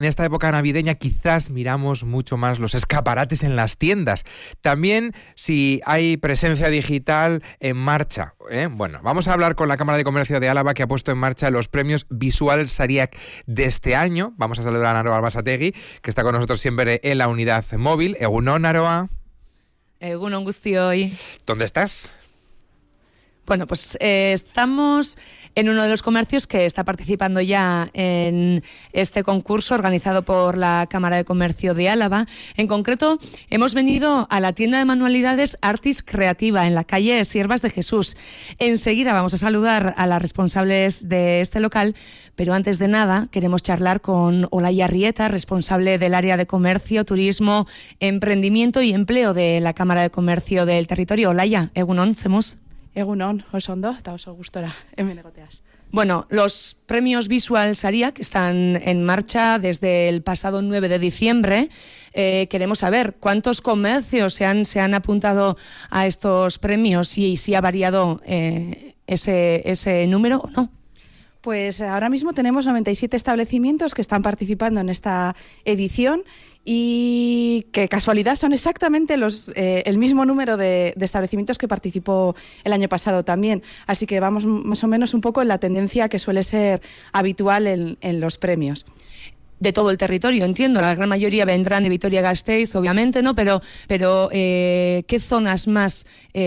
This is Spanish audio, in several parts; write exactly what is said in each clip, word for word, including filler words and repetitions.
En esta época navideña quizás miramos mucho más los escaparates en las tiendas. También si hay presencia digital en marcha. ¿eh? Bueno, vamos a hablar con la Cámara de Comercio de Álava, que ha puesto en marcha los premios Visual Sariak de este año. Vamos a saludar a Aroa Albasategui, que está con nosotros siempre en la unidad móvil. Egunon, Aroa. Egunon guztioi. ¿Dónde estás? Bueno, pues eh, estamos en uno de los comercios que está participando ya en este concurso organizado por la Cámara de Comercio de Álava. En concreto, hemos venido a la tienda de manualidades Artis Creativa en la calle Siervas de Jesús. Enseguida vamos a saludar a las responsables de este local, pero antes de nada queremos charlar con Olaya Rieta, responsable del área de comercio, turismo, emprendimiento y empleo de la Cámara de Comercio del territorio. Olaya, egunon, zemus. Egunon, oso ondo, eta oso gustora, hemen egoteaz. Bueno, los premios Visual Sariak están en marcha desde el pasado nueve de diciembre. Eh, queremos saber cuántos comercios se han, se han apuntado a estos premios y si ha variado eh, ese, ese número o no. Pues ahora mismo tenemos noventa y siete establecimientos que están participando en esta edición y que casualidad son exactamente los eh, el mismo número de, de establecimientos que participó el año pasado también. Así que vamos más o menos un poco en la tendencia que suele ser habitual en, en los premios. De todo el territorio, entiendo. La gran mayoría vendrán de Vitoria-Gasteiz, obviamente, ¿no? Pero, pero eh, ¿qué zonas más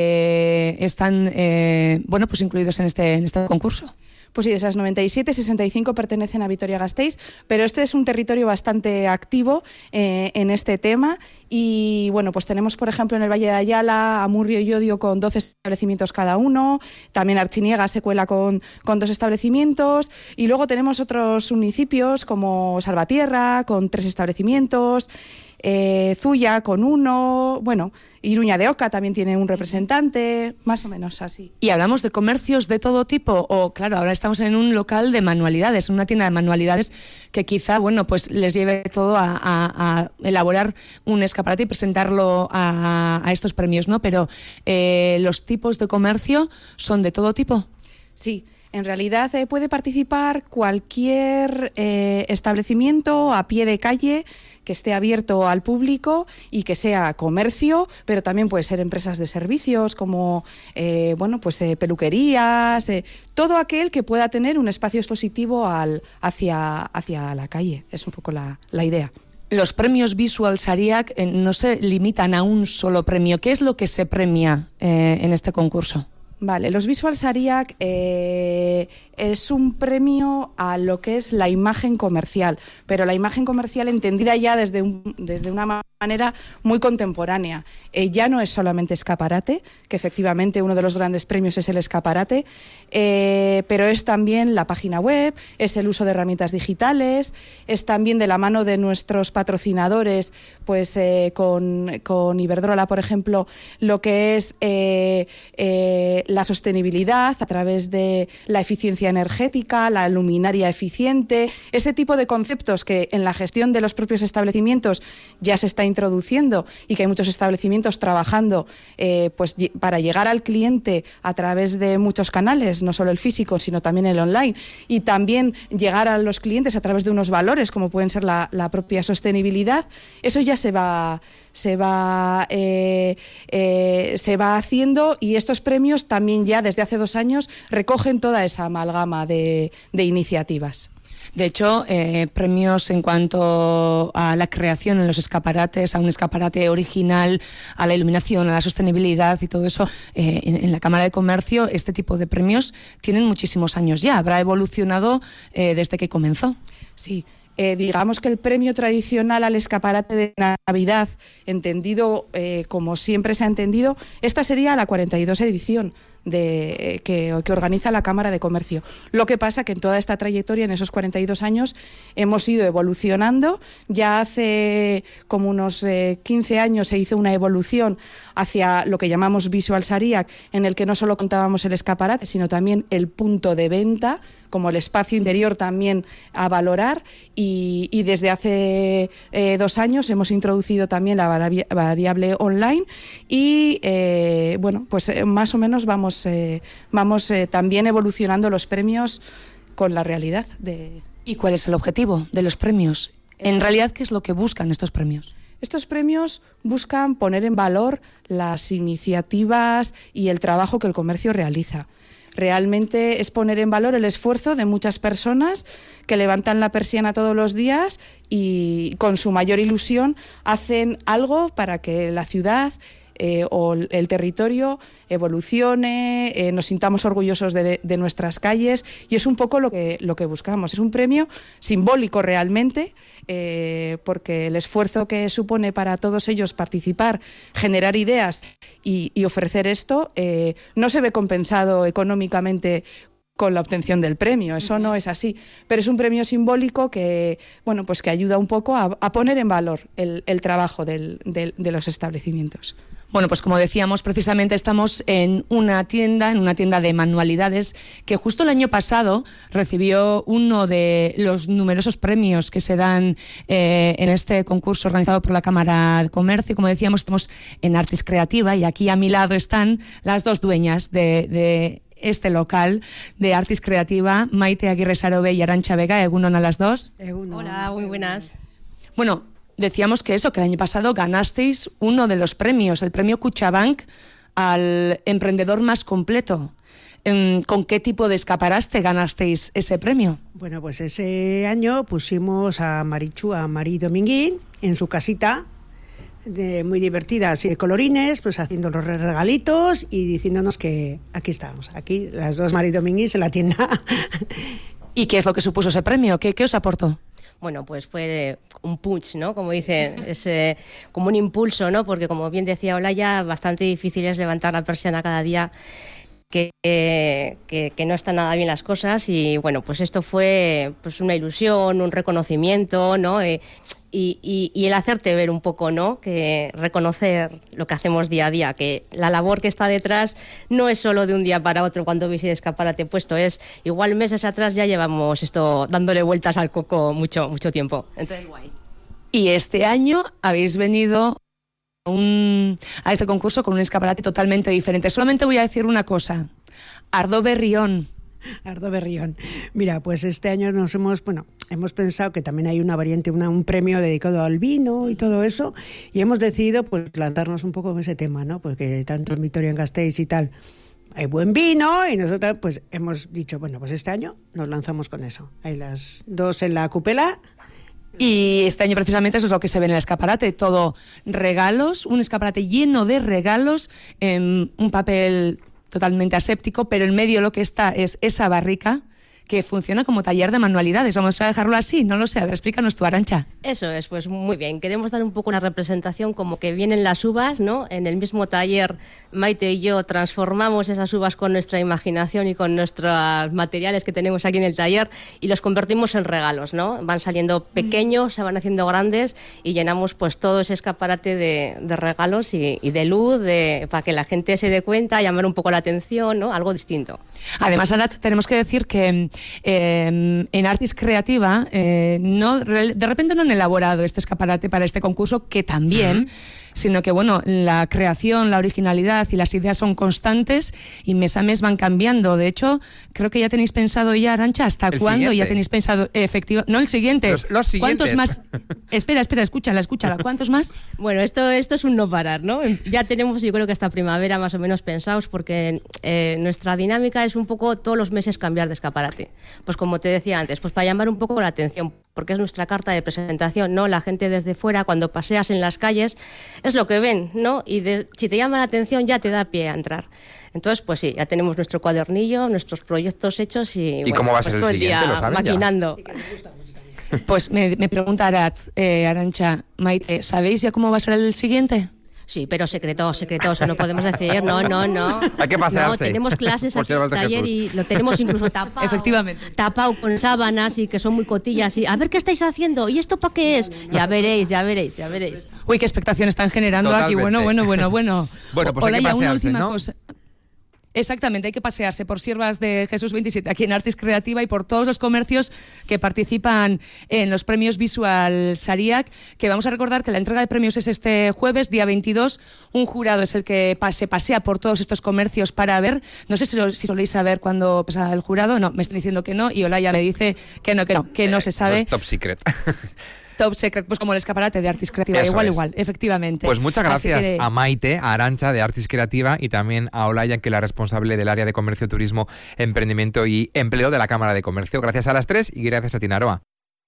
eh, están eh, bueno, pues incluidos en este, en este concurso? Pues sí, de esas noventa y siete, sesenta y cinco pertenecen a Vitoria-Gasteiz, pero este es un territorio bastante activo eh, en este tema y bueno, pues tenemos por ejemplo en el Valle de Ayala, Amurrio y Llodio con doce establecimientos cada uno, también Artziniega se cuela con, con dos establecimientos y luego tenemos otros municipios como Salvatierra con tres establecimientos, Eh, Zuya con uno, bueno, Iruña de Oca también tiene un representante, más o menos así. ¿Y hablamos de comercios de todo tipo? O, claro, ahora estamos en un local de manualidades, una tienda de manualidades que quizá, bueno, pues les lleve todo a, a, a elaborar un escaparate y presentarlo a, a estos premios, ¿no? Pero eh, ¿los tipos de comercio son de todo tipo? Sí. En realidad eh, puede participar cualquier eh, establecimiento a pie de calle que esté abierto al público y que sea comercio, pero también puede ser empresas de servicios como eh, bueno, pues, eh, peluquerías, eh, todo aquel que pueda tener un espacio expositivo al, hacia, hacia la calle. Es un poco la, la idea. Los premios Visual Sariak eh, no se limitan a un solo premio. ¿Qué es lo que se premia eh, en este concurso? Vale, los Visual Sariak eh, es un premio a lo que es la imagen comercial, pero la imagen comercial entendida ya desde, un, desde una manera muy contemporánea. Eh, ya no es solamente escaparate, que efectivamente uno de los grandes premios es el escaparate, eh, pero es también la página web, es el uso de herramientas digitales, es también de la mano de nuestros patrocinadores, pues eh, con, con Iberdrola, por ejemplo, lo que es eh, eh, la sostenibilidad a través de la eficiencia energética, la luminaria eficiente, ese tipo de conceptos que en la gestión de los propios establecimientos ya se está introduciendo y que hay muchos establecimientos trabajando eh, pues, para llegar al cliente a través de muchos canales, no solo el físico, sino también el online, y también llegar a los clientes a través de unos valores como pueden ser la, la propia sostenibilidad. Eso ya se va... se va eh, eh, se va haciendo y estos premios también ya desde hace dos años recogen toda esa amalgama de, de iniciativas. De hecho, eh, premios en cuanto a la creación en los escaparates, a un escaparate original, a la iluminación, a la sostenibilidad y todo eso, eh, en, en la Cámara de Comercio este tipo de premios tienen muchísimos años ya. Habrá evolucionado eh, desde que comenzó. Sí. Eh, digamos que el premio tradicional al escaparate de Navidad, entendido eh, como siempre se ha entendido, esta sería la cuarenta y dos edición de, eh, que, que organiza la Cámara de Comercio. Lo que pasa que en toda esta trayectoria, en esos cuarenta y dos años, hemos ido evolucionando. Ya hace como unos eh, quince años se hizo una evolución hacia lo que llamamos Visual Sariak, en el que no solo contábamos el escaparate, sino también el punto de venta, como el espacio interior también a valorar, y, y desde hace eh, dos años hemos introducido también la vari- variable online y eh, bueno, pues eh, más o menos vamos, eh, vamos eh, también evolucionando los premios con la realidad de... ¿Y cuál es el objetivo de los premios? En realidad, ¿qué es lo que buscan estos premios? Estos premios buscan poner en valor las iniciativas y el trabajo que el comercio realiza. Realmente es poner en valor el esfuerzo de muchas personas que levantan la persiana todos los días y con su mayor ilusión hacen algo para que la ciudad eh, o el territorio evolucione, eh, nos sintamos orgullosos de, de nuestras calles, y es un poco lo que, lo que buscamos. Es un premio simbólico realmente, eh, porque el esfuerzo que supone para todos ellos participar, generar ideas y, y ofrecer esto, eh, no se ve compensado económicamente con la obtención del premio, eso no es así, pero es un premio simbólico que, bueno, pues que ayuda un poco a, a poner en valor el, el trabajo del, del, de los establecimientos. Bueno, pues como decíamos, precisamente estamos en una tienda, en una tienda de manualidades, que justo el año pasado recibió uno de los numerosos premios que se dan eh, en este concurso organizado por la Cámara de Comercio. Como decíamos, estamos en Artis Creativa y aquí a mi lado están las dos dueñas de, de este local de Artis Creativa, Maite Aguirre Sarobe y Arantxa Vega. Egunon a las dos. Egunon. Hola, muy buenas. Bueno, decíamos que eso, que el año pasado ganasteis uno de los premios, el premio Kutxabank al emprendedor más completo. ¿Con qué tipo de escaparate ganasteis ese premio? Bueno, pues ese año pusimos a Marichu, a Mari Dominguín, en su casita, de, muy divertida, así de colorines, pues haciendo los regalitos y diciéndonos que aquí estamos, aquí las dos Mari Dominguín en la tienda. ¿Y qué es lo que supuso ese premio? ¿Qué, qué os aportó? Bueno, pues fue un punch, ¿no? Como dicen, es eh, como un impulso, ¿no? Porque como bien decía Olaya, bastante difícil es levantar la persiana cada día, que, eh, que, que no están nada bien las cosas, y bueno, pues esto fue pues una ilusión, un reconocimiento, ¿no? Eh, y, y, y el hacerte ver un poco, ¿no? Que reconocer lo que hacemos día a día, que la labor que está detrás no es solo de un día para otro cuando veis el escaparate puesto, es igual meses atrás ya llevamos esto dándole vueltas al coco mucho, mucho tiempo. Entonces, guay. Y este año habéis venido un, a este concurso con un escaparate totalmente diferente. Solamente voy a decir una cosa. Ardo Berrión. Ardo Berrión. Mira, pues este año nos hemos, bueno, hemos pensado que también hay una variante, una, un premio dedicado al vino y todo eso, y hemos decidido pues lanzarnos un poco en ese tema, ¿no? Porque tanto en Vitoria-Gasteiz y tal hay buen vino, y nosotros pues hemos dicho, bueno, pues este año nos lanzamos con eso. Hay las dos en la cupela. Y este año precisamente eso es lo que se ve en el escaparate, todo regalos, un escaparate lleno de regalos, en un papel totalmente aséptico, pero en medio lo que está es esa barrica que funciona como taller de manualidades. Vamos a dejarlo así, no lo sé. A ver, explícanos tú, Arantxa. Eso es, pues muy bien. Queremos dar un poco una representación como que vienen las uvas, ¿no? En el mismo taller, Maite y yo transformamos esas uvas con nuestra imaginación y con nuestros materiales que tenemos aquí en el taller y los convertimos en regalos, ¿no? Van saliendo pequeños, se van haciendo grandes y llenamos pues todo ese escaparate de, de regalos y, y de luz de, para que la gente se dé cuenta, llamar un poco la atención, ¿no? Algo distinto. Además, Arantxa, tenemos que decir que Eh, en Artis Creativa eh, no, de repente no han elaborado este escaparate para este concurso, que también, uh-huh. sino que bueno, la creación, la originalidad y las ideas son constantes y mes a mes van cambiando. De hecho, creo que ya tenéis pensado ya, Arantxa, ¿hasta el cuándo siguiente. ya tenéis pensado efectivamente? No, el siguiente. Los, los siguientes. ¿Cuántos más? Espera, espera, escúchala, escúchala. ¿Cuántos más? Bueno, esto, esto es un no parar, ¿no? Ya tenemos, yo creo que hasta primavera más o menos pensados, porque eh, nuestra dinámica es un poco todos los meses cambiar de escaparate. Pues como te decía antes, pues para llamar un poco la atención, porque es nuestra carta de presentación, ¿no? La gente desde fuera, cuando paseas en las calles, es lo que ven, ¿no? Y de, si te llama la atención ya te da pie a entrar. Entonces, pues sí, ya tenemos nuestro cuadernillo, nuestros proyectos hechos y, ¿Y bueno, cómo va a pues ser todo el el siguiente? día ¿Lo saben maquinando. Pues me, me pregunta Aratz, eh, Arantxa, Maite, ¿sabéis ya cómo va a ser el siguiente? Sí, pero secreto, secreto, eso no podemos decir, no, no, no. Hay que pasearse. No, tenemos clases aquí en el taller y lo tenemos incluso tapado. Efectivamente. Tapado con sábanas y que son muy cotillas y a ver qué estáis haciendo y esto para qué es. Ya veréis, ya veréis, ya veréis. Uy, qué expectación están generando Totalmente. aquí. Bueno, bueno, bueno, bueno. Bueno, pues Hola, hay que ya una pasearse, última ¿no? cosa. Exactamente, hay que pasearse por Siervas de Jesús veintisiete aquí en Artis Creativa y por todos los comercios que participan en los premios Visual Sariak, que vamos a recordar que la entrega de premios es este jueves, día veintidós. Un jurado es el que se pasea por todos estos comercios para ver, no sé si, lo, si soléis saber cuándo pasa el jurado, no, me están diciendo que no y Olaya me dice que no, que no, que no se sabe. Eso es top secret. Top Secret, pues como el escaparate de Artis Creativa. Eso igual, es. igual, efectivamente. Pues muchas gracias que... a Maite, a Arantxa de Artis Creativa y también a Olaya, que es la responsable del área de comercio, turismo, emprendimiento y empleo de la Cámara de Comercio. Gracias a las tres y gracias a ti, Naroa.